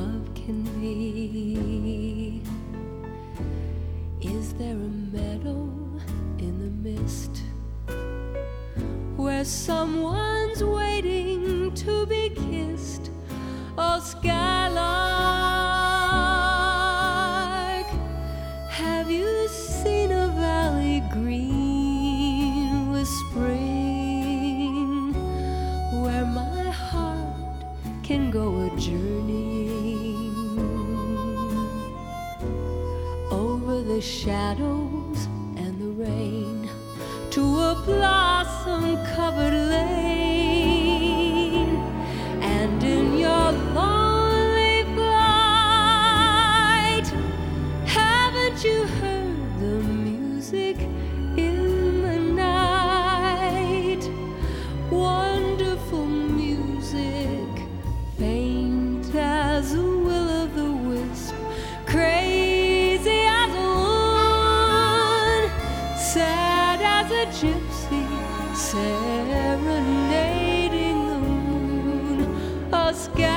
love can be. Is there a meadow in the mist where someone's waiting to be kissed? Oh, skylark, have you seen a valley green with spring, where my heart can go a-journeying over the shadows and the rain to a blossom-covered lane? And in your lonely flight, haven't you heard the music in the night? Wonderful music, faint as a will-o'-the-wisp, crazy as a moon, sad as a gypsy, serenading the moon. A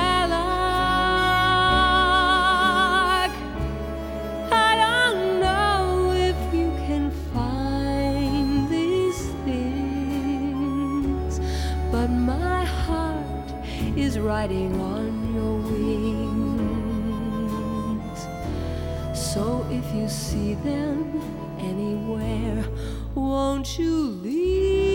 skylark, I don't know if you can find these things, but my heart is riding on your wings. So if you see them anywhere, won't you leave